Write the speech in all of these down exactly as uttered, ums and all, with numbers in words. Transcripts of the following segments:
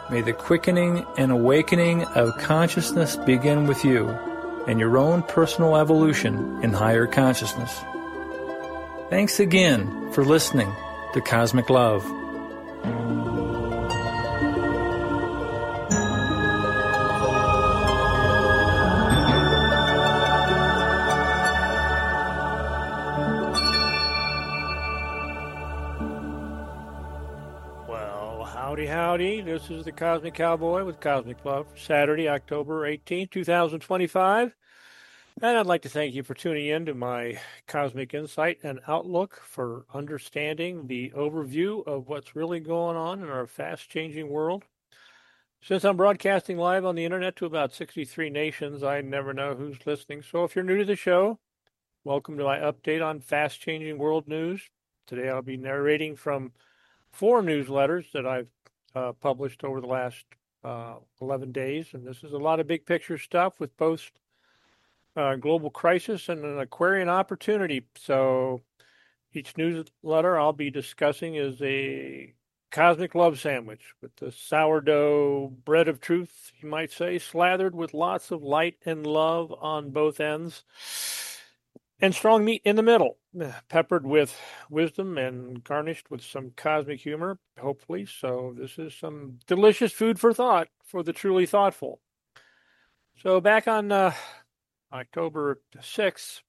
May the quickening and awakening of consciousness begin with you and your own personal evolution in higher consciousness. Thanks again for listening to Cosmic Love. Howdy, howdy. This is the Cosmic Cowboy with Cosmic Love, Saturday, October eighteenth, twenty twenty-five. And I'd like to thank you for tuning in to my Cosmic Insight and Outlook for understanding the overview of what's really going on in our fast-changing world. Since I'm broadcasting live on the internet to about sixty-three nations, I never know who's listening. So if you're new to the show, welcome to my update on fast-changing world news. Today I'll be narrating from four newsletters that I've uh, published over the last uh, eleven days. And this is a lot of big picture stuff with both uh, global crisis and an Aquarian opportunity. So each newsletter I'll be discussing is a cosmic love sandwich with the sourdough bread of truth, you might say, slathered with lots of light and love on both ends, and strong meat in the middle, peppered with wisdom and garnished with some cosmic humor, hopefully. So this is some delicious food for thought for the truly thoughtful. So back on uh, October sixth,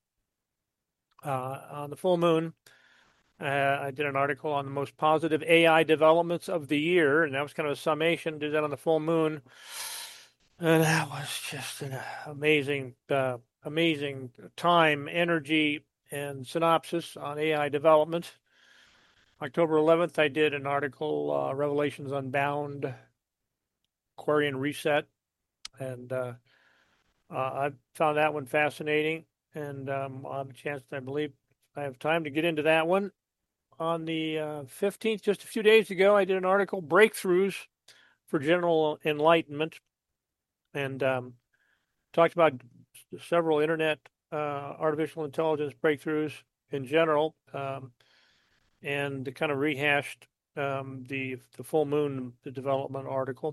uh, on the full moon, uh, I did an article on the most positive A I developments of the year, and that was kind of a summation. Did that on the full moon, and that was just an amazing uh, amazing time, energy, and synopsis on A I development. October eleventh, I did an article, uh, Revelations Unbound, Aquarian Reset, and uh, uh, I found that one fascinating, and um, I'll have a chance, I believe I have time to get into that one. On the uh, fifteenth, just a few days ago, I did an article, Breakthroughs for General Enlightenment, and um, talked about several internet uh, artificial intelligence breakthroughs in general, um, and kind of rehashed um, the the full moon the development article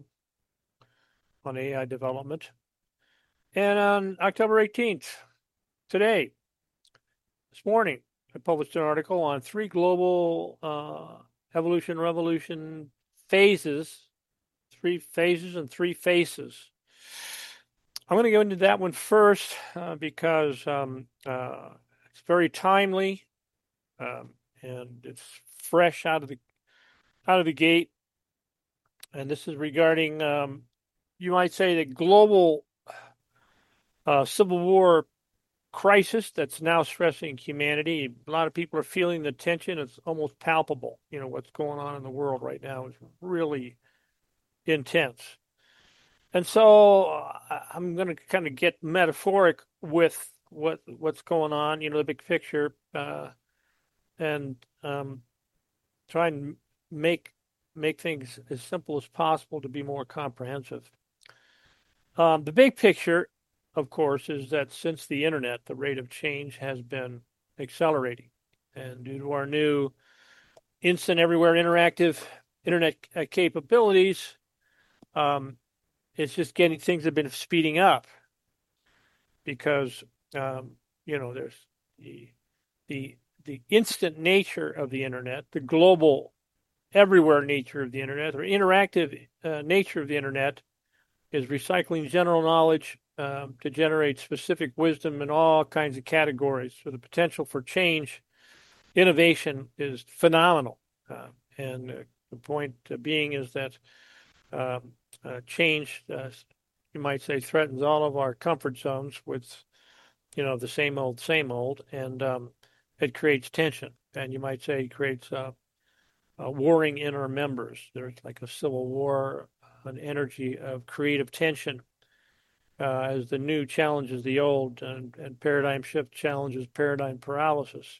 on A I development. And on October eighteenth, today, this morning, I published an article on three global uh, evolution revolution phases, three phases and three faces. I'm going to go into that one first uh, because um, uh, it's very timely um, and it's fresh out of the out of the gate. And this is regarding, um, you might say, the global uh, civil war crisis that's now stressing humanity. A lot of people are feeling the tension. It's almost palpable. You know, what's going on in the world right now is really intense. And so uh, I'm going to kind of get metaphoric with what what's going on, you know, the big picture, uh, and um, try and make make things as simple as possible to be more comprehensive. Um, the big picture, of course, is that since the internet, the rate of change has been accelerating, and due to our new instant, everywhere, interactive internet capabilities, um, it's just getting things have been speeding up because um, you know there's the the the instant nature of the internet, the global, everywhere nature of the internet, or interactive uh, nature of the internet, is recycling general knowledge um, to generate specific wisdom in all kinds of categories. So the potential for change, innovation is phenomenal, uh, and uh, the point being is that. Um, uh, change, uh, you might say, threatens all of our comfort zones with, you know, the same old, same old, and um, it creates tension. And you might say it creates uh, uh, warring in our members. There's like a civil war, an energy of creative tension uh, as the new challenges the old, and, and paradigm shift challenges paradigm paralysis.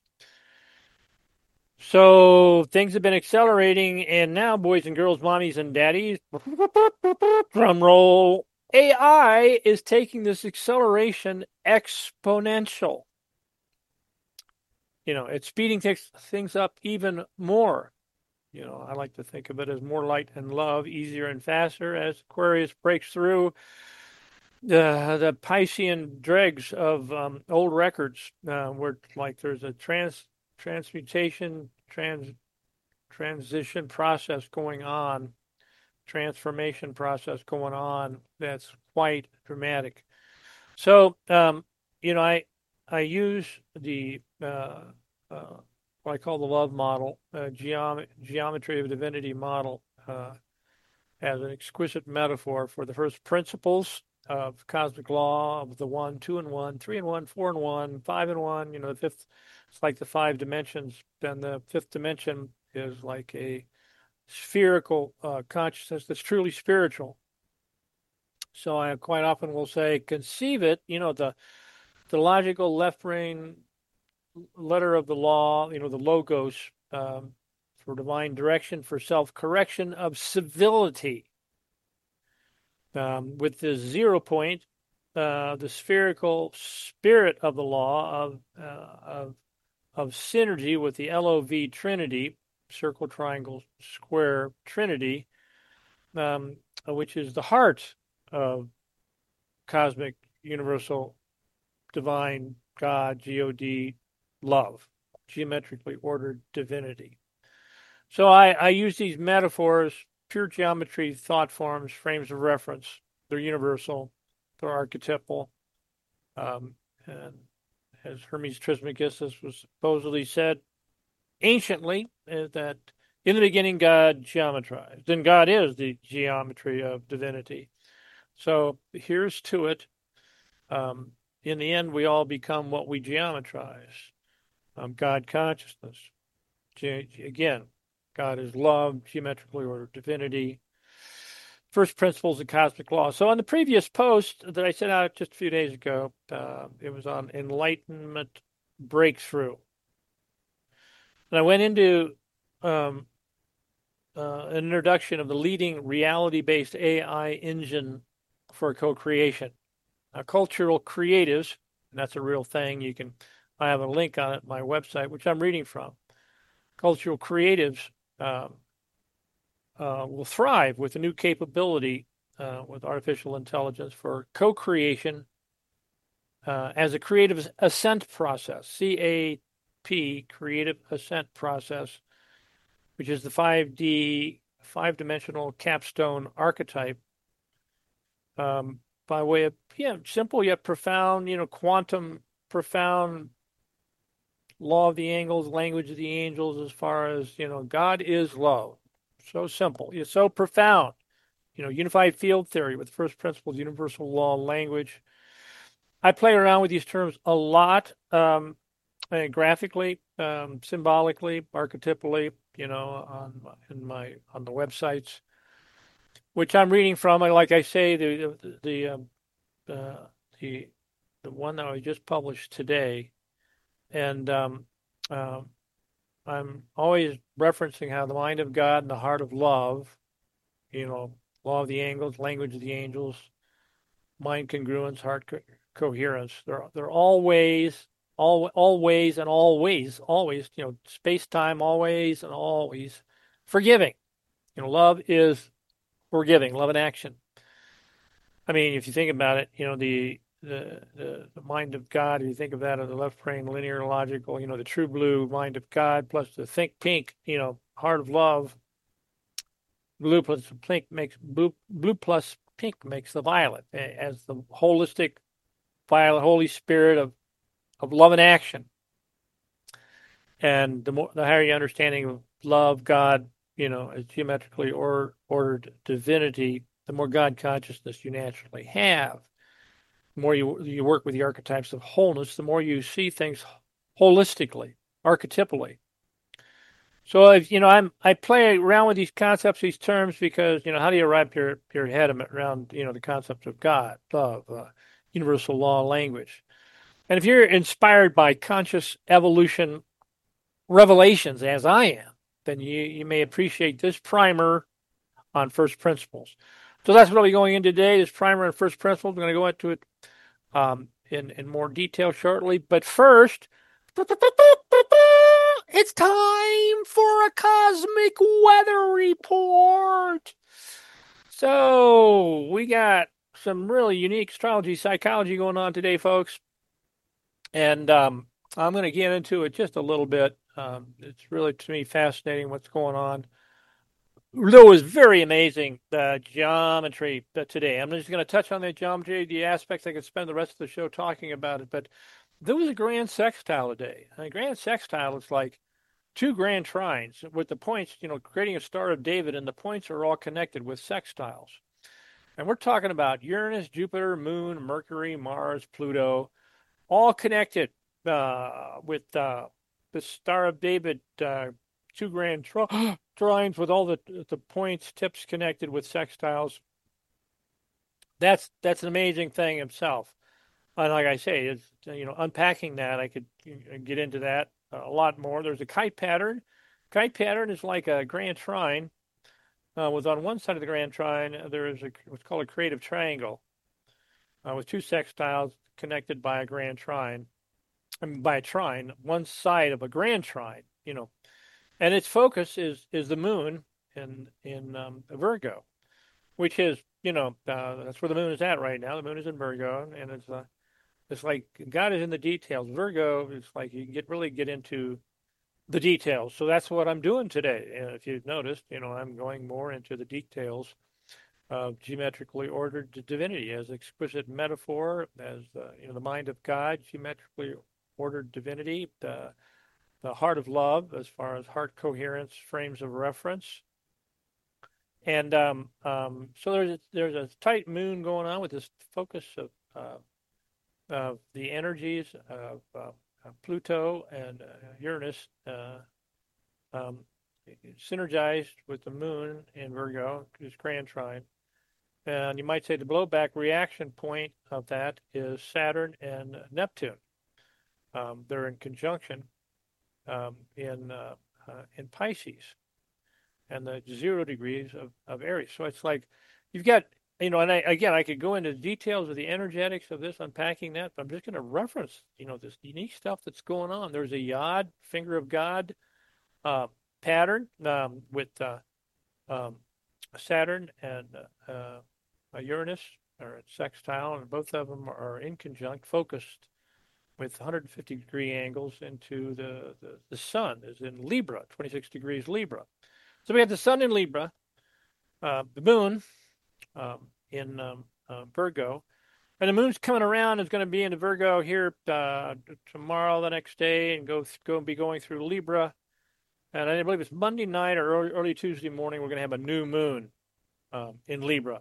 So things have been accelerating, and now, boys and girls, mommies and daddies, drum roll, A I is taking this acceleration exponential. You know, it's speeding things up even more. You know, I like to think of it as more light and love, easier and faster as Aquarius breaks through the the Piscean dregs of um, old records, uh, where like there's a trans transmutation, trans transition process going on, transformation process going on that's quite dramatic. So, um, you know, I I use the uh, uh, what I call the love model, uh, geom- geometry of divinity model, uh, as an exquisite metaphor for the first principles of cosmic law of the one, two and one, three and one, four and one, five and one. You know, the fifth, it's like the five dimensions. Then the fifth dimension is like a spherical uh, consciousness that's truly spiritual. So I quite often will say, conceive it. You know, the the logical left brain letter of the law. You know, the logos, um, for divine direction, for self correction of civility. Um, with the zero point, uh, the spherical spirit of the law of uh, of of synergy with the L O V Trinity, circle, triangle, square, Trinity, um, which is the heart of cosmic, universal, divine, God, G O D, love, geometrically ordered divinity. So I, I use these metaphors, pure geometry, thought forms, frames of reference. They're universal, they're archetypal. Um, and as Hermes Trismegistus was supposedly said anciently, is that in the beginning God geometrized. And God is the geometry of divinity. So here's to it. Um, in the end, we all become what we geometrize. Um, God consciousness. Ge- again, God is love, geometrically ordered divinity, first principles of cosmic law. So on the previous post that I sent out just a few days ago, uh, it was on enlightenment breakthrough. And I went into um, uh, an introduction of the leading reality-based A I engine for co-creation. Now, cultural creatives, and that's a real thing. You can, I have a link on it, my website, which I'm reading from. Cultural creatives um, uh, will thrive with a new capability uh, with artificial intelligence for co-creation uh, as a creative ascent process, C A P, creative ascent process, which is the five D, five-dimensional capstone archetype, um, by way of, yeah, simple yet profound, you know, quantum profound law of the angels, language of the angels, as far as, you know, God is love. So simple. It's so profound. You know, unified field theory with first principles, universal law, language. I play around with these terms a lot, um, and graphically, um, symbolically, archetypally, you know, on in my on the websites, which I'm reading from. And like I say, the the the, um, uh, the the one that I just published today, and um, uh, I'm always referencing how the mind of God and the heart of love, you know, law of the angels, language of the angels, mind congruence, heart co- coherence. They're they're always, all always and always, always, you know, space time, always and always forgiving. You know, love is forgiving, love in action. I mean, if you think about it, you know, the the the, the mind of God, if you think of that as the left brain, linear, logical, you know, the true blue mind of God plus the think pink, you know, heart of love. Blue plus pink makes blue, blue plus pink makes the violet as the holistic violet, Holy Spirit of, of love and action. And the more the higher your understanding of love, God, you know, as geometrically or, ordered divinity, the more God consciousness you naturally have. The more you you work with the archetypes of wholeness, the more you see things holistically, archetypally. So if you know, I'm I play around with these concepts, these terms, because you know, how do you wrap your your head around you know the concept of God, love, uh, universal law, language, and if you're inspired by conscious evolution revelations, as I am, then you you may appreciate this primer on first principles. So that's what I'll be going into today. This primer on first principles. I'm going to go into it um, in in more detail shortly, but first. It's time for a cosmic weather report. So, we got some really unique astrology psychology going on today, folks. And um, I'm going to get into it just a little bit. Um, it's really, to me, fascinating what's going on. There was very amazing uh, geometry today. I'm just going to touch on that geometry, the aspects. I could spend the rest of the show talking about it, but there was a grand sextile today. A grand sextile is like two grand trines with the points, you know, creating a Star of David, and the points are all connected with sextiles. And we're talking about Uranus, Jupiter, Moon, Mercury, Mars, Pluto, all connected uh, with uh, the Star of David, uh, two grand tri- trines with all the the points, tips connected with sextiles. That's that's an amazing thing himself. And like I say, it's, you know, unpacking that, I could get into that a lot more. There's a kite pattern. Kite pattern is like a grand trine. Uh, with on one side of the grand trine, there is a, what's called a creative triangle uh, with two sextiles connected by a grand trine. I mean, by a trine, one side of a grand trine, you know, and its focus is is the moon in in um, Virgo, which is, you know, uh, that's where the moon is at right now. The moon is in Virgo, and it's uh, it's like God is in the details. Virgo is like you can get really get into the details. So that's what I'm doing today. And if you've noticed, you know, I'm going more into the details of geometrically ordered divinity as exquisite metaphor, as uh, you know, the mind of God, geometrically ordered divinity, the the heart of love, as far as heart coherence, frames of reference. And um, um, so there's a, there's a tight moon going on with this focus of uh, of the energies of uh, Pluto and uh, Uranus uh, um, synergized with the moon in Virgo, this grand trine. And you might say the blowback reaction point of that is Saturn and Neptune. Um, they're in conjunction um, in uh, uh, in Pisces, and the zero degrees of, of Aries. So it's like you've got, you know, and I, again, I could go into details of the energetics of this, unpacking that, but I'm just going to reference, you know, this unique stuff that's going on. There's a Yod, finger of God uh, pattern um, with uh, um, Saturn and uh, uh, Uranus are at sextile, and both of them are in conjunct, focused with one hundred fifty degree angles into the, the, the sun is in Libra, twenty-six degrees Libra. So we have the sun in Libra, uh, the moon um, in um, uh, Virgo, and the moon's coming around, is going to be into Virgo here uh, tomorrow, the next day, and go go be going through Libra. And I believe it's Monday night or early, early Tuesday morning, we're going to have a new moon um, in Libra.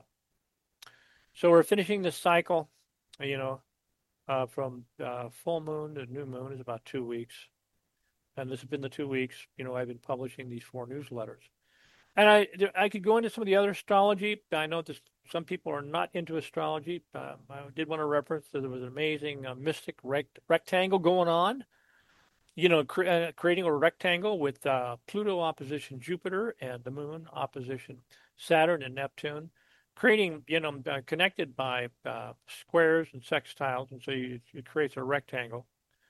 So we're finishing this cycle, you know, uh, from uh, full moon to new moon is about two weeks. And this has been the two weeks, you know, I've been publishing these four newsletters. And I, I could go into some of the other astrology. I know this, some people are not into astrology. Uh, I did want to reference that there was an amazing uh, mystic rect- rectangle going on. You know, cre- uh, creating a rectangle with uh, Pluto opposition Jupiter and the moon opposition Saturn and Neptune, creating, you know, uh, connected by uh, squares and sextiles. And so you, it creates a rectangle.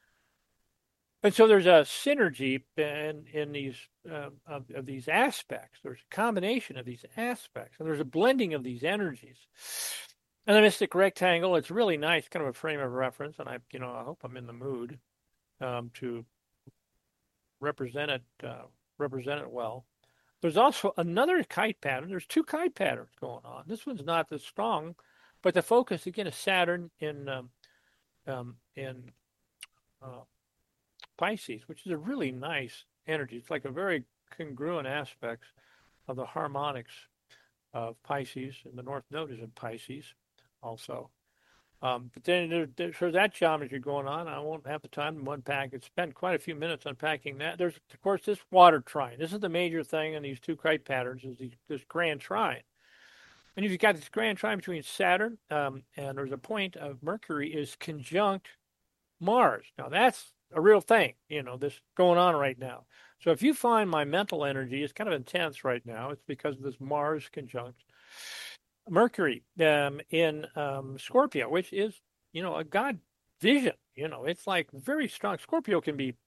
And so there's a synergy in, in these uh, of, of these aspects. There's a combination of these aspects, and there's a blending of these energies. And the mystic rectangle, it's really nice, kind of a frame of reference. And I, you know, I hope I'm in the mood um, to represent it, uh, represent it well. There's also another kite pattern. There's two kite patterns going on. This one's not as strong, but the focus again is Saturn in um, um, in uh, Pisces, which is a really nice energy. It's like a very congruent aspect of the harmonics of Pisces, and the North Node is in Pisces also. Um, but then there, there's so that geometry going on. I won't have the time to unpack it. Spend quite a few minutes unpacking that. There's, of course, this water trine. This is the major thing in these two kite patterns is the, this grand trine. And you've got this grand trine between Saturn, um, and there's a point of Mercury is conjunct Mars. Now, that's a real thing, you know, this going on right now. So if you find my mental energy is kind of intense right now, it's because of this Mars conjunct Mercury um, in um, Scorpio, which is, you know, a God vision. You know, it's like very strong. Scorpio can be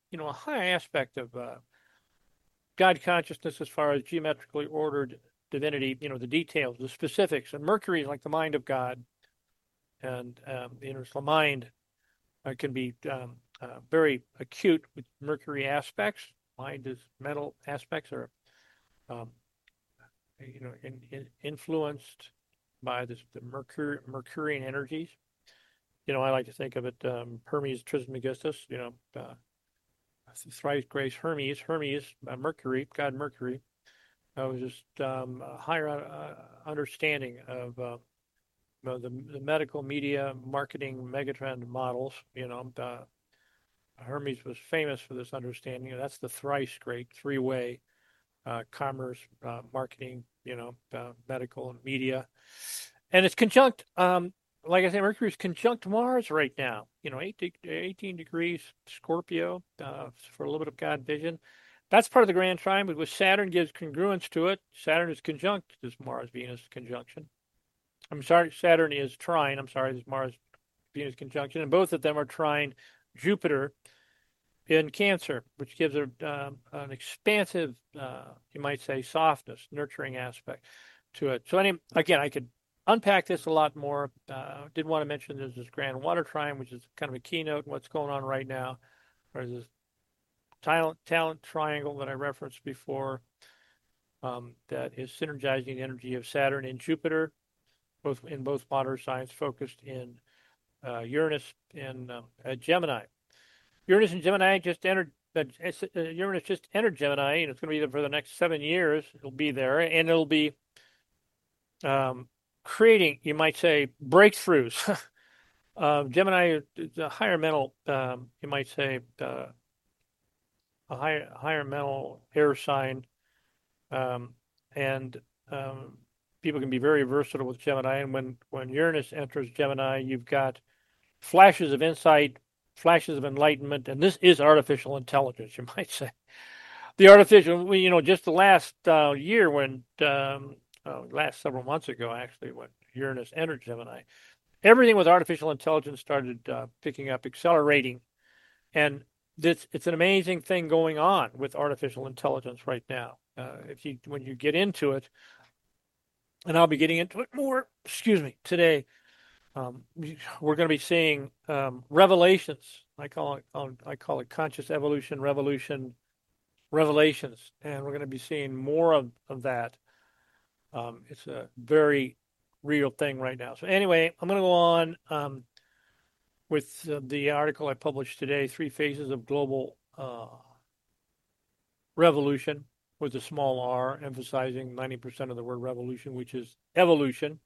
you know, a high aspect of uh, God consciousness as far as geometrically ordered divinity, you know, the details, the specifics. And Mercury is like the mind of God. And, um, you know, the mind uh, can be um, uh, very acute with Mercury aspects. Mind is mental aspects are, um, you know, in, in influenced by this, the Mercur- Mercurian energies. You know, I like to think of it um, Hermes Trismegistus, you know, uh, thrice grace Hermes, Hermes, uh, Mercury, God Mercury. I was just um, a higher uh, understanding of uh, the, the medical media marketing megatrend models. You know, uh, Hermes was famous for this understanding. That's the thrice great three-way uh, commerce, uh, marketing, you know, uh, medical and media. And it's conjunct, um, like I said, Mercury's conjunct Mars right now. You know, eight, eighteen degrees Scorpio uh, for a little bit of God vision. That's part of the grand triangle, with Saturn gives congruence to it. Saturn is conjunct this Mars-Venus conjunction. I'm sorry, Saturn is trine. I'm sorry, this Mars-Venus conjunction. And both of them are trine Jupiter in Cancer, which gives a, um, an expansive, uh, you might say, softness, nurturing aspect to it. So, any, again, I could unpack this a lot more. Uh, did want to mention there's this Grand Water Trine, which is kind of a keynote in what's going on right now. There's this talent, talent triangle that I referenced before um, that is synergizing the energy of Saturn and Jupiter, both in both water signs, focused in uh, Uranus and um, uh, Gemini. Uranus and Gemini just entered. Uh, Uranus just entered Gemini, and it's going to be there for the next seven years. It'll be there, and it'll be um, creating, you might say, breakthroughs. uh, Gemini is a higher mental, um, you might say, uh, a higher higher mental air sign, um, and um, people can be very versatile with Gemini. And when when Uranus enters Gemini, you've got flashes of insight, flashes of enlightenment, and this is artificial intelligence, you might say. The artificial, you know, just the last uh, year when, um, uh, last several months ago, actually, when Uranus entered Gemini, everything with artificial intelligence started uh, picking up, accelerating. And this, it's an amazing thing going on with artificial intelligence right now. Uh, if you, when you get into it, and I'll be getting into it more, excuse me, today, Um, we're going to be seeing um, revelations. I call it I call it conscious evolution, revolution, revelations, and we're going to be seeing more of, of that. Um, it's a very real thing right now. So anyway, I'm going to go on um, with uh, the article I published today: Three Phases of Global uh, Revolution, with a small r, emphasizing ninety percent of the word revolution, which is evolution.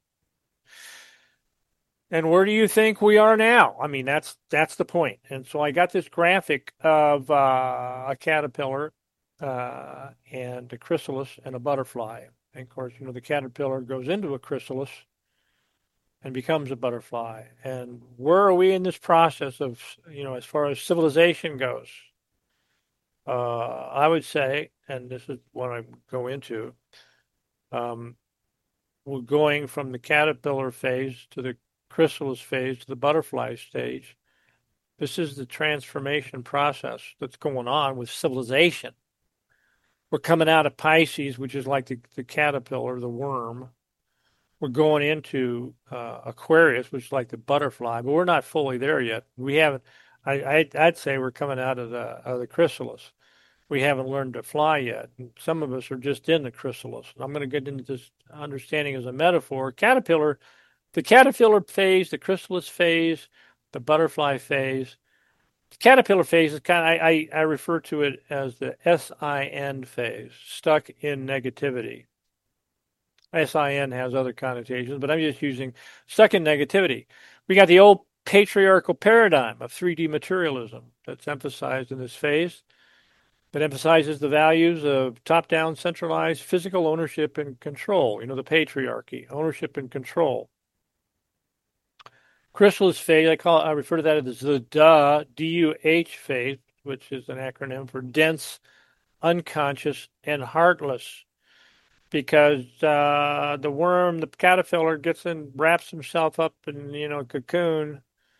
And where do you think we are now? I mean, that's that's the point. And so I got this graphic of uh, a caterpillar uh, and a chrysalis and a butterfly. And of course, you know, the caterpillar goes into a chrysalis and becomes a butterfly. And where are we in this process of, you know, as far as civilization goes? Uh, I would say, and this is what I go into, um, we're going from the caterpillar phase to the chrysalis phase to the butterfly stage. This is the transformation process that's going on with civilization. We're coming out of Pisces, which is like the, the caterpillar, the worm. We're going into uh, Aquarius, which is like the butterfly, but we're not fully there yet. We haven't. I, I I'd say we're coming out of the of the chrysalis. We haven't learned to fly yet. And some of us are just in the chrysalis. I'm going to get into this understanding as a metaphor. Caterpillar. The caterpillar phase, the chrysalis phase, the butterfly phase. The caterpillar phase is kind of, I, I, I refer to it as the S I N phase, stuck in negativity. S I N has other connotations, but I'm just using stuck in negativity. We got the old patriarchal paradigm of three D materialism that's emphasized in this phase. That emphasizes the values of top-down, centralized physical ownership and control. You know, the patriarchy, ownership and control. Chrysalis phase, I call I refer to that as the duh, D U H phase, which is an acronym for dense, unconscious, and heartless. Because uh, the worm, the caterpillar, gets in, wraps himself up in, you know, a cocoon,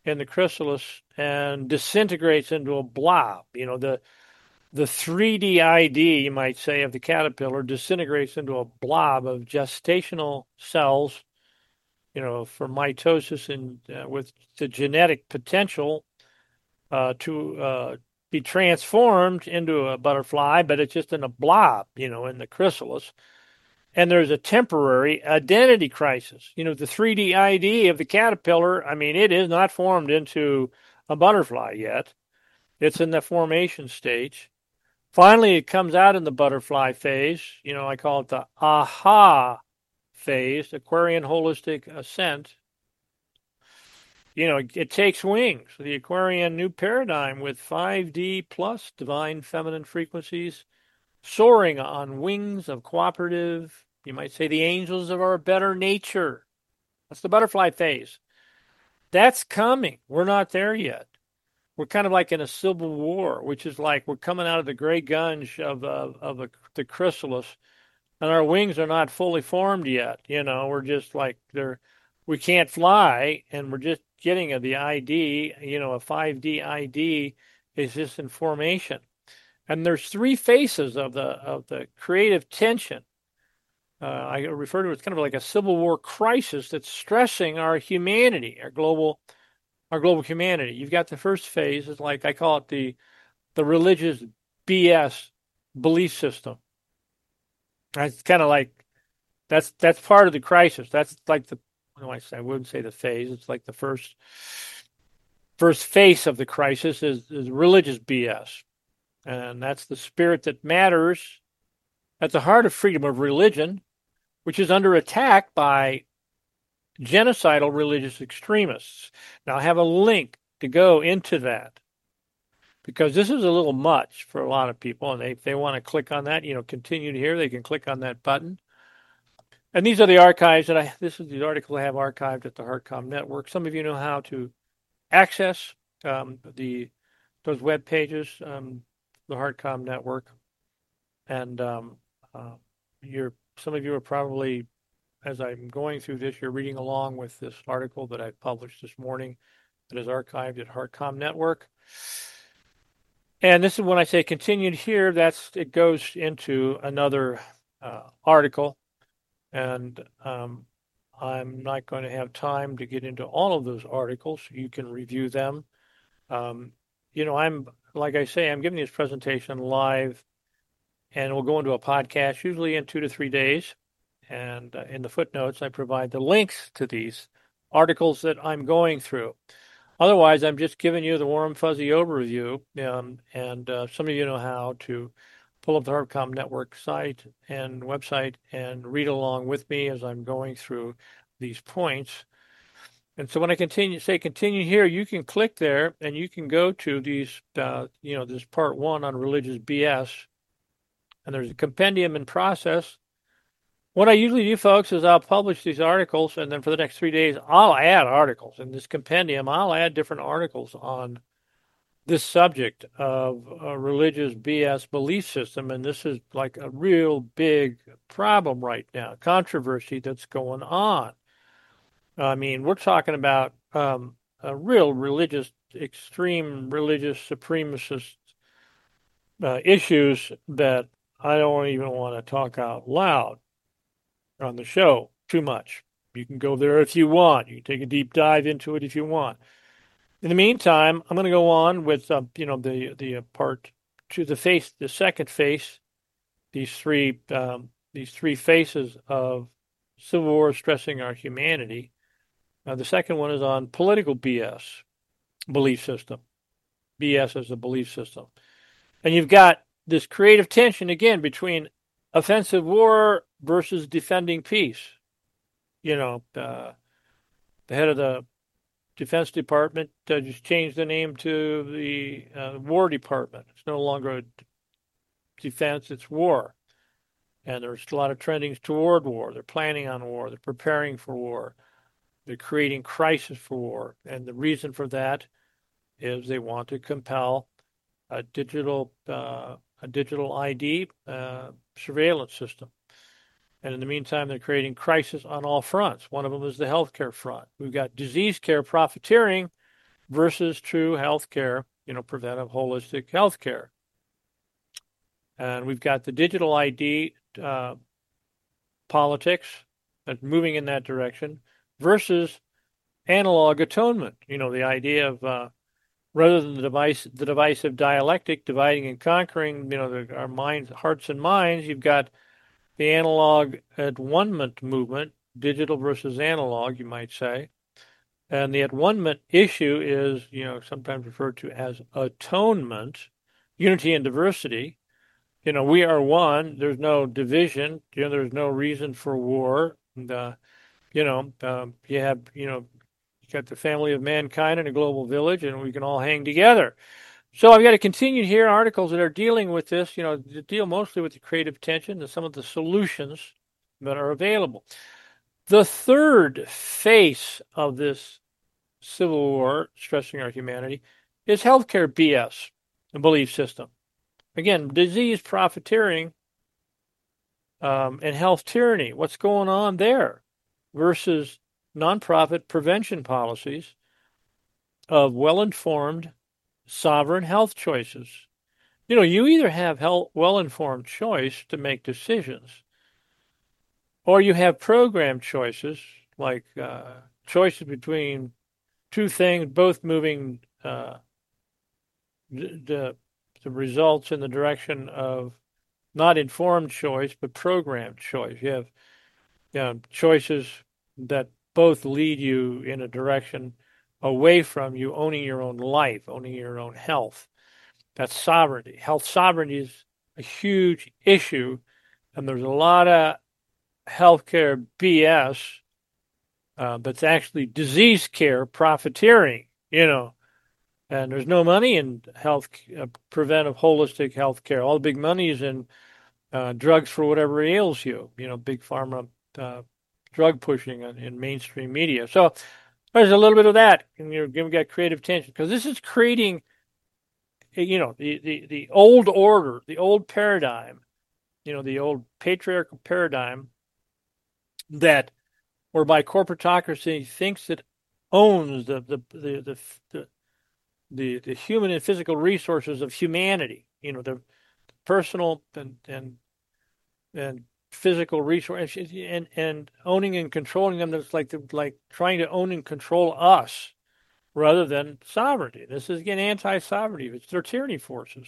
in the chrysalis and disintegrates into a blob. You know, the the three D I D, you might say, of the caterpillar disintegrates into a blob of gestational cells, you know, for mitosis and uh, with the genetic potential uh, to uh, be transformed into a butterfly, but it's just in a blob, you know, in the chrysalis. And there's a temporary identity crisis. You know, the three D I D of the caterpillar, I mean, it is not formed into a butterfly yet. It's in the formation stage. Finally, it comes out in the butterfly phase. You know, I call it the aha phase, Aquarian holistic ascent. You know, it, it takes wings. The Aquarian new paradigm with five D plus divine feminine frequencies soaring on wings of cooperative, you might say the angels of our better nature. That's the butterfly phase. That's coming. We're not there yet. We're kind of like in a civil war, which is like we're coming out of the gray gunge of, of, of a, the chrysalis, and our wings are not fully formed yet. You know, we're just like they're, we can't fly, and we're just getting a, the I D, you know, a five D I D is just in formation. And there's three faces of the of the creative tension. Uh, I refer to it as kind of like a civil war crisis that's stressing our humanity, our global our global humanity. You've got the first phase, is like I call it the the religious B S belief system. It's kind of like that's that's part of the crisis. That's like the what do I say? I wouldn't say the phase. It's like the first first face of the crisis is, is religious B S. And that's the spirit that matters at the heart of freedom of religion, which is under attack by genocidal religious extremists. Now, I have a link to go into that because this is a little much for a lot of people. And they, if they want to click on that, you know, continue to hear, they can click on that button. And these are the archives that I, this is the article I have archived at the HeartCom Network. Some of you know how to access um, the those web pages. Um, the HeartCom Network, and um, uh, you're some of you are probably, as I'm going through this, you're reading along with this article that I published this morning that is archived at HeartCom Network. And this is when I say continued here, that's it goes into another uh, article, and um, I'm not going to have time to get into all of those articles. You can review them. Um, you know, I'm like I say, I'm giving this presentation live, and we'll go into a podcast usually in two to three days. And uh, in the footnotes, I provide the links to these articles that I'm going through. Otherwise, I'm just giving you the warm, fuzzy overview. Um, and uh, some of you know how to pull up the HeartCom Network site and website and read along with me as I'm going through these points. And so when I continue say continue here, you can click there and you can go to these, uh, you know, this part one on religious B S. And there's a compendium in process. What I usually do, folks, is I'll publish these articles, and then for the next three days, I'll add articles. In this compendium, I'll add different articles on this subject of a religious B S belief system. And this is like a real big problem right now, controversy that's going on. I mean, we're talking about um, a real religious, extreme religious supremacist uh, issues that I don't even want to talk out loud on the show too much. You can go there if you want. You can take a deep dive into it if you want. In the meantime, I'm going to go on with uh, you know the the uh, part to the face, the second face, these three um, these three faces of civil war stressing our humanity. Uh, the second one is on political B S, belief system. B S as a belief system. And you've got this creative tension, again, between offensive war versus defending peace. You know, uh, the head of the Defense Department uh, just changed the name to the uh, War Department. It's no longer defense, it's war. And there's a lot of trendings toward war. They're planning on war. They're preparing for war. They're creating crisis for war. And the reason for that is they want to compel a digital uh, a digital I D uh, surveillance system. And in the meantime, they're creating crisis on all fronts. One of them is the healthcare front. We've got disease care profiteering versus true health care, you know, preventive holistic health care. And we've got the digital I D uh, politics that's moving in that direction versus analog atonement. You know, the idea of uh, rather than the device, the divisive dialectic, dividing and conquering, you know, the, our minds, hearts and minds, you've got the analog at one-ment movement, digital versus analog, you might say. And the at one-ment issue is, you know, sometimes referred to as atonement, unity and diversity. You know, we are one. There's no division. You know, there's no reason for war. And, uh, you know, um, you have, you know, you got the family of mankind in a global village, and we can all hang together. So I've got to continue here articles that are dealing with this, you know, deal mostly with the creative tension and some of the solutions that are available. The third face of this civil war stressing our humanity is healthcare B S, the belief system. Again, disease profiteering um, and health tyranny. What's going on there versus nonprofit prevention policies of well-informed sovereign health choices. You know, you either have health, well-informed choice to make decisions, or you have program choices, like uh, choices between two things, both moving uh, the, the results in the direction of not informed choice, but programmed choice. You have you know, choices that both lead you in a direction away from you owning your own life, owning your own health. That's sovereignty. Health sovereignty is a huge issue, and there's a lot of healthcare B S uh, that's actually disease care profiteering, you know, and there's no money in health, uh, preventive holistic health care. All the big money is in uh, drugs for whatever ails you, you know, big pharma uh, drug pushing in, in mainstream media. So there's a little bit of that, and you're going to get creative tension because this is creating, you know, the, the, the old order, the old paradigm, you know, the old patriarchal paradigm that whereby corporatocracy thinks it owns the the the the, the, the, the human and physical resources of humanity, you know, the personal and and and physical resources, and and owning and controlling them. That's like the, like trying to own and control us rather than sovereignty. This is again anti-sovereignty. It's their tyranny forces.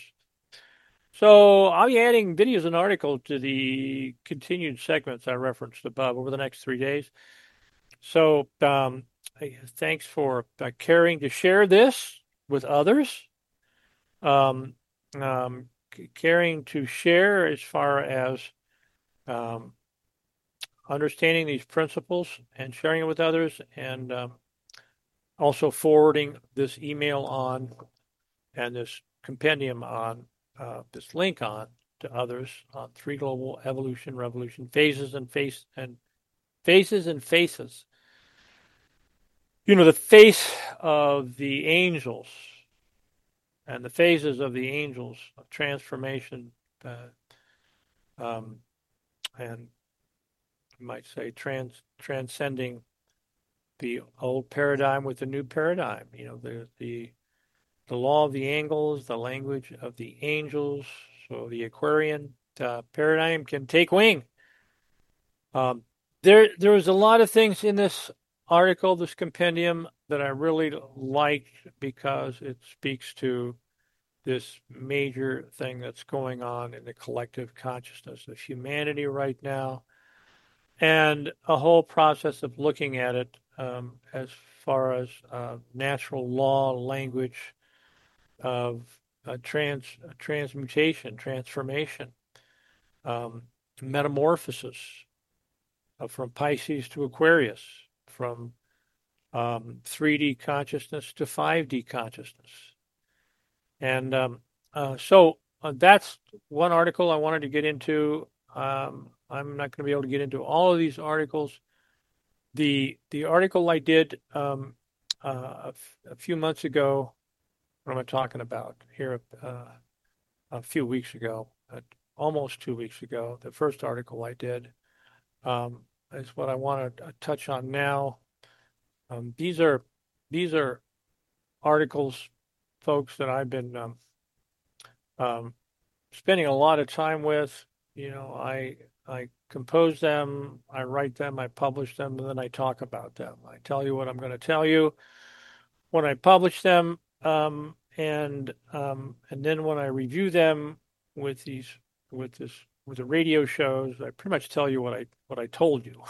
So I'll be adding videos and articles to the continued segments I referenced above over the next three days. So um, thanks for uh, caring to share this with others. Um, um, caring to share as far as um, understanding these principles and sharing it with others, and um, also forwarding this email on and this compendium on uh, this link on to others on three global evolution, revolution, phases and face and phases and faces. You know, the face of the angels and the phases of the angels of transformation, uh, um, and you might say trans transcending the old paradigm with the new paradigm. You know, the the the law of the angles, the language of the angels. So the Aquarian uh, paradigm can take wing. Um, there, there was a lot of things in this article, this compendium, that I really liked because it speaks to this major thing that's going on in the collective consciousness of humanity right now, and a whole process of looking at it um, as far as uh, natural law, language of uh, trans uh, transmutation, transformation, um, metamorphosis uh, from Pisces to Aquarius, from um, three D consciousness to five D consciousness. And um, uh, so uh, that's one article I wanted to get into. Um, I'm not going to be able to get into all of these articles. The the article I did um, uh, a, f- a few months ago, what am I talking about here? Uh, a few weeks ago, uh, almost two weeks ago, the first article I did um, is what I want to touch on now. Um, these are these are articles, folks, that I've been um, um, spending a lot of time with. You know, I I compose them, I write them, I publish them, and then I talk about them. I tell you what I'm going to tell you when I publish them, um, and um, and then when I review them with these with this with the radio shows, I pretty much tell you what I what I told you.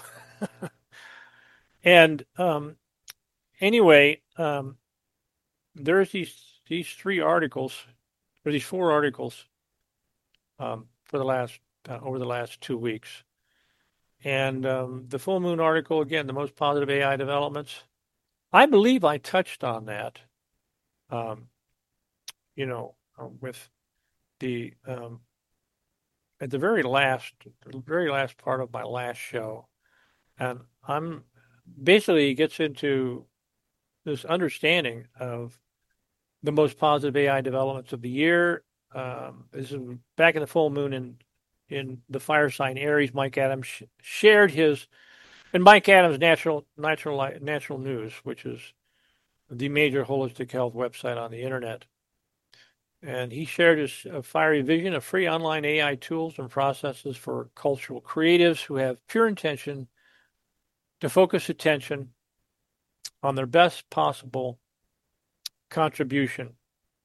And um, anyway, um, there's these these three articles, or these four articles, um, for the last uh, over the last two weeks, and um, the full moon article again, the most positive A I developments. I believe I touched on that, um, you know, uh, with the um, at the very last, the very last part of my last show, and I'm basically it gets into this understanding of the most positive A I developments of the year. Um, this is back in the full moon in in the fire sign Aries. Mike Adams sh- shared his and Mike Adams Natural Natural Natural News, which is the major holistic health website on the internet. And he shared his uh, fiery vision of free online A I tools and processes for cultural creatives who have pure intention to focus attention on their best possible contribution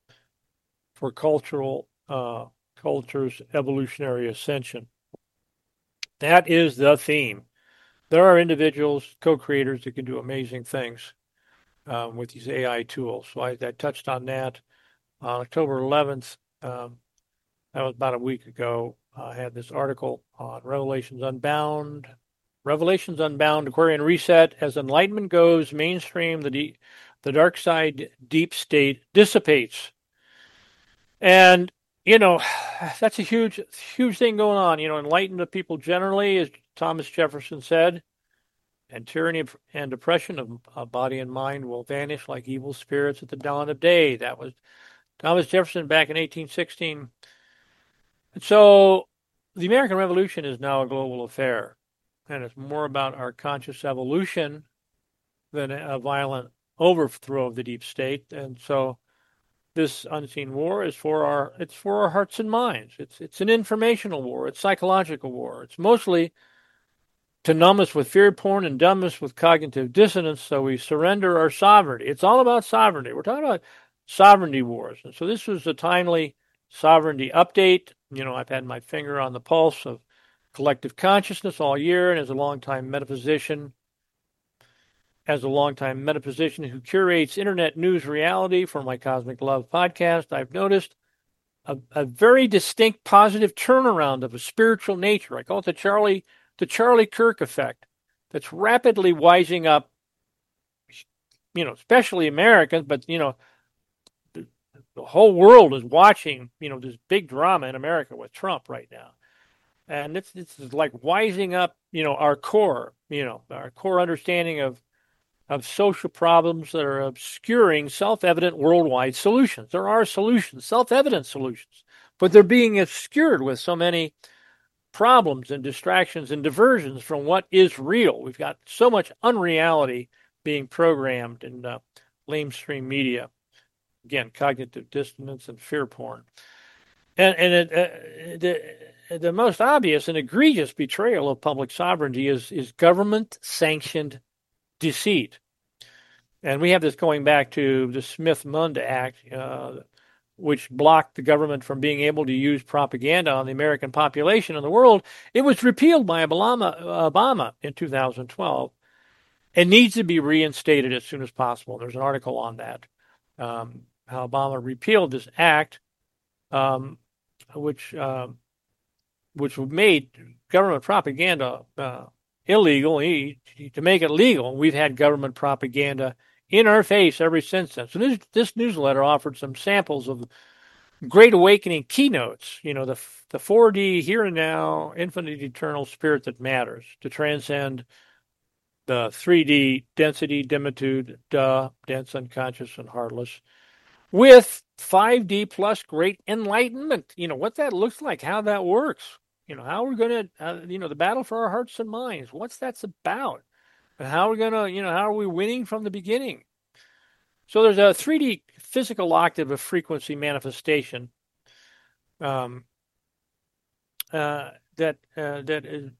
for cultural uh, culture's evolutionary ascension. That is the theme. There are individuals, co-creators that can do amazing things um, with these A I tools. So I, I touched on that on October eleventh. Um, that was about a week ago. I had this article on Revelations Unbound. Revelations Unbound, Aquarian Reset. As enlightenment goes mainstream, the deep, the dark side deep state dissipates. And, you know, that's a huge, huge thing going on. You know, enlightened people generally, as Thomas Jefferson said, and tyranny and oppression of, of body and mind will vanish like evil spirits at the dawn of day. That was Thomas Jefferson back in eighteen sixteen. And so the American Revolution is now a global affair, and it's more about our conscious evolution than a violent overthrow of the deep state. And so this unseen war is for our it's for our hearts and minds. It's it's an informational war. It's psychological war. It's mostly to numb us with fear porn and dumb us with cognitive dissonance so we surrender our sovereignty. It's all about sovereignty. We're talking about sovereignty wars. And so this was a timely sovereignty update. You know, I've had my finger on the pulse of collective consciousness all year, and as a longtime metaphysician, as a longtime metaphysician who curates internet news reality for my Cosmic Love podcast, I've noticed a, a very distinct positive turnaround of a spiritual nature. I call it the Charlie the Charlie Kirk effect, that's rapidly wising up, you know, especially Americans, but, you know, the, the whole world is watching, you know, this big drama in America with Trump right now. And it's, it's like wising up, you know, our core, you know, our core understanding of of social problems that are obscuring self-evident worldwide solutions. There are solutions, self-evident solutions, but they're being obscured with so many problems and distractions and diversions from what is real. We've got so much unreality being programmed in uh, lamestream media. Again, cognitive dissonance and fear porn. And, and it, uh, the, the most obvious and egregious betrayal of public sovereignty is, is government-sanctioned deceit. And we have this going back to the Smith-Mund Act, uh, which blocked the government from being able to use propaganda on the American population and the world. It was repealed by Obama, Obama in two thousand twelve and needs to be reinstated as soon as possible. There's an article on that, um, how Obama repealed this act, um, which uh, which made government propaganda uh, illegal. He, to make it legal, we've had government propaganda in our face ever since then. So this, this newsletter offered some samples of Great Awakening keynotes, you know, the the four D, here and now, infinite eternal spirit that matters, to transcend the three D density, dimitude, duh, dense, unconscious, and heartless, with five D plus great enlightenment. You know, what that looks like, how that works. You know, how we're going to, uh, you know, the battle for our hearts and minds, what's that's about. And how we're going to, you know, how are we winning from the beginning? So there's a three D physical octave of frequency manifestation um, uh, that uh, that is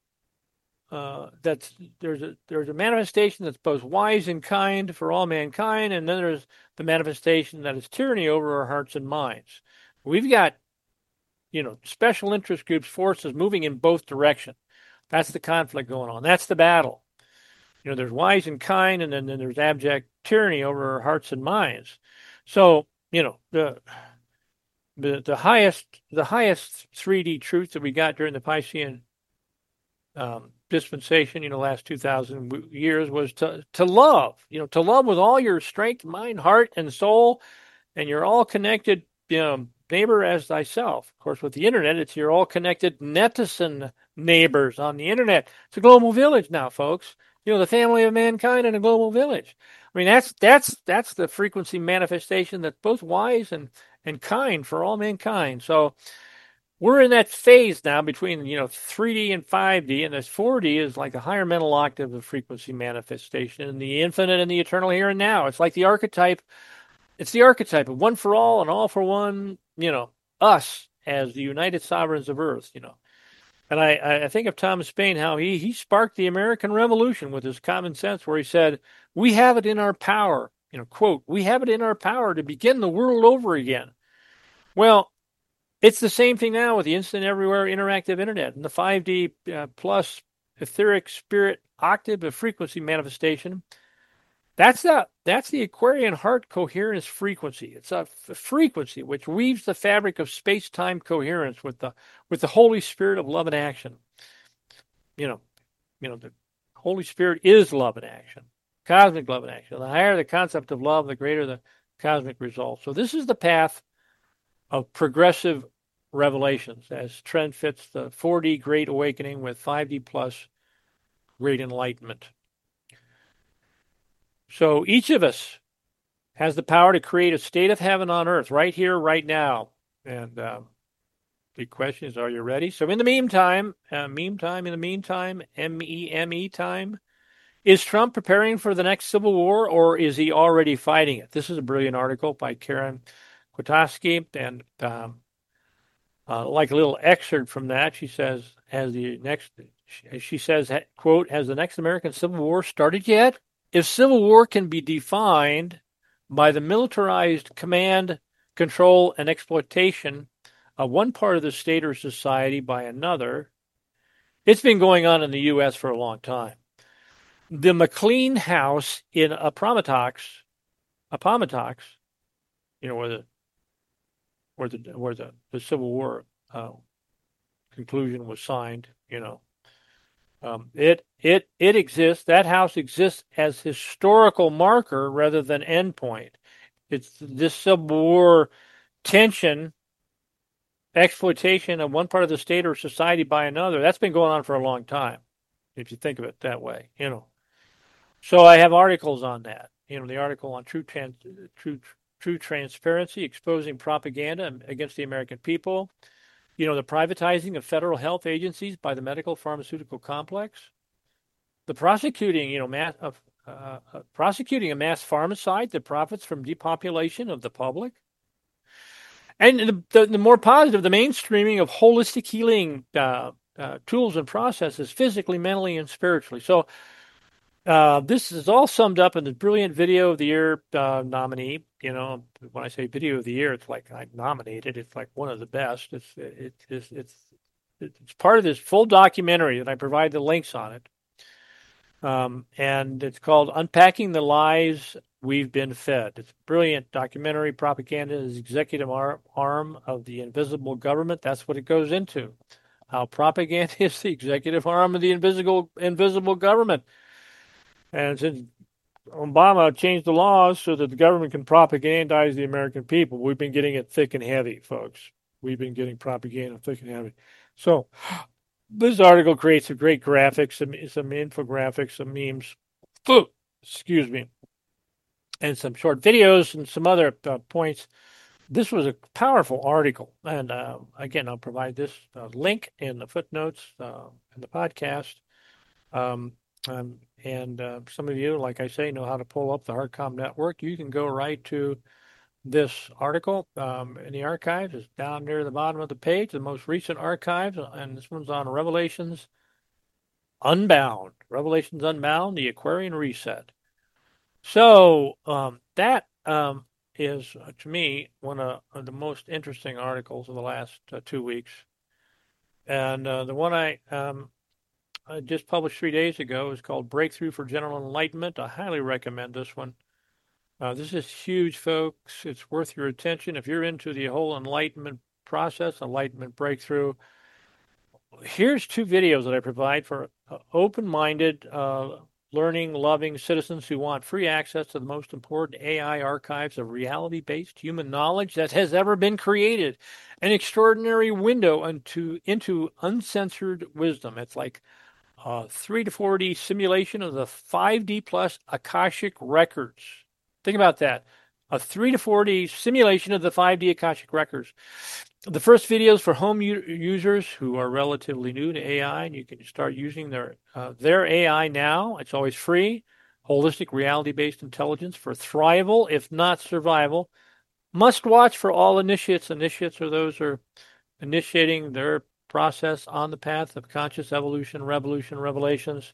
uh, that's there's a there's a manifestation that's both wise and kind for all mankind, and then there's the manifestation that is tyranny over our hearts and minds. We've got, you know, special interest groups, forces moving in both directions. That's the conflict going on. That's the battle. You know, there's wise and kind, and then, then there's abject tyranny over our hearts and minds. So, you know, the the the highest the highest three D truth that we got during the Piscean um, dispensation, you know, last two thousand years was to to love. You know, to love with all your strength, mind, heart, and soul, and you're all connected. You know, neighbor as thyself. Of course, with the internet, it's your all connected netizen neighbors on the internet. It's a global village now, folks. You know, the family of mankind in a global village. I mean, that's that's that's the frequency manifestation that's both wise and and kind for all mankind. So we're in that phase now between, you know, three D and five D, and this four D is like a higher mental octave of frequency manifestation, and the infinite and the eternal here and now. It's like the archetype. It's the archetype of one for all and all for one, you know, us as the united sovereigns of Earth, you know. And I, I think of Thomas Paine, how he, he sparked the American Revolution with his common sense, where he said, we have it in our power, you know, quote, we have it in our power to begin the world over again. Well, it's the same thing now with the instant everywhere interactive internet and the five D uh, plus etheric spirit octave of frequency manifestation. That's the, that's the Aquarian heart coherence frequency. It's a f- frequency which weaves the fabric of space-time coherence with the with the Holy Spirit of love and action. You know, you know, the Holy Spirit is love and action, cosmic love and action. The higher the concept of love, the greater the cosmic result. So this is the path of progressive revelations as trend fits the four D Great Awakening with five D plus Great Enlightenment. So each of us has the power to create a state of heaven on earth right here, right now. And uh, the question is, are you ready? So in the meantime, uh, meme time, in the meantime, M E M E time, is Trump preparing for the next civil war, or is he already fighting it? This is a brilliant article by Karen Kwiatkowski, and um, uh, like a little excerpt from that, she says, "Has the next," she says, "quote, has the next American Civil War started yet? If civil war can be defined by the militarized command, control, and exploitation of one part of the state or society by another, it's been going on in the U S for a long time. The McLean House in Appomattox, Appomattox, you know, where the where the where the, the Civil War uh, conclusion was signed, you know, um, it it it exists. That house exists as historical marker rather than endpoint. It's this Civil War tension, exploitation of one part of the state or society by another. That's been going on for a long time, if you think of it that way, you know. So I have articles on that. You know, the article on true trans, true true transparency, exposing propaganda against the American people. You know, the privatizing of federal health agencies by the medical pharmaceutical complex. The prosecuting, you know, mass of uh, uh, prosecuting a mass pharmacide that profits from depopulation of the public. And the, the, the more positive, the mainstreaming of holistic healing uh, uh, tools and processes, physically, mentally, and spiritually. So uh, this is all summed up in the brilliant Video of the Year uh, nominee. You know, when I say Video of the Year, it's like I'm nominated. It's like one of the best. It's it, it's it's it's part of this full documentary that I provide the links on it. Um, and it's called Unpacking the Lies We've Been Fed. It's a brilliant documentary. Propaganda is executive ar- arm of the invisible government. That's what it goes into. How propaganda is the executive arm of the invisible invisible government. And since Obama changed the laws so that the government can propagandize the American people, we've been getting it thick and heavy, folks. We've been getting propaganda thick and heavy. So this article creates some great graphics, some, some infographics, some memes, oh, excuse me, and some short videos and some other uh, points. This was a powerful article. And uh, again, I'll provide this uh, link in the footnotes uh, in the podcast. Um, um, and uh, some of you, like I say, know how to pull up the HeartCom network. You can go right to this article um, in the archives. It's down near the bottom of the page, the most recent archives, and this one's on Revelations Unbound. Revelations Unbound, the Aquarian Reset. So um, that um, is, uh, to me, one of, of the most interesting articles of the last uh, two weeks. And uh, the one I, um, I just published three days ago is called Breakthrough for General Enlightenment. I highly recommend this one. Uh, this is huge, folks. It's worth your attention. If you're into the whole enlightenment process, enlightenment breakthrough, here's two videos that I provide for uh, open-minded, uh, learning, loving citizens who want free access to the most important A I archives of reality-based human knowledge that has ever been created. An extraordinary window into, into uncensored wisdom. It's like a three to four D simulation of the five D plus Akashic records. Think about that. A three to four D simulation of the five D Akashic records. The first videos for home u- users who are relatively new to A I, and you can start using their uh, their A I now. It's always free. Holistic reality-based intelligence for thrival, if not survival. Must watch for all initiates. Initiates are those who are initiating their process on the path of conscious evolution, revolution, revelations.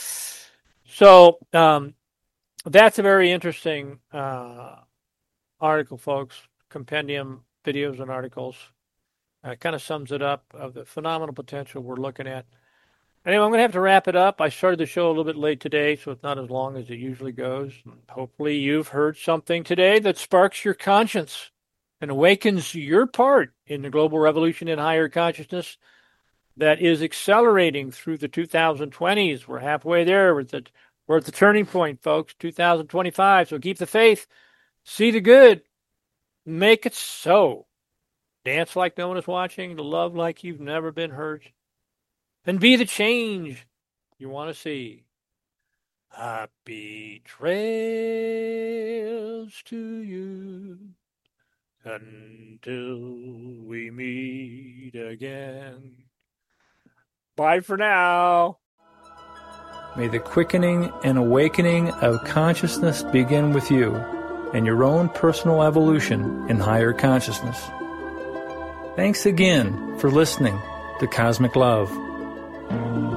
So um, that's a very interesting uh, article, folks. Compendium videos and articles. Uh, kind of sums it up of the phenomenal potential we're looking at. Anyway, I'm going to have to wrap it up. I started the show a little bit late today, so it's not as long as it usually goes. Hopefully you've heard something today that sparks your conscience and awakens your part in the global revolution in higher consciousness that is accelerating through the two thousand twenties. We're halfway there. We're at the, we're at the turning point, folks, two thousand twenty-five. So keep the faith, see the good, make it so. Dance like no one is watching, love like you've never been hurt, and be the change you want to see. Happy trails to you until we meet again. Bye for now. May the quickening and awakening of consciousness begin with you and your own personal evolution in higher consciousness. Thanks again for listening to Cosmic Love.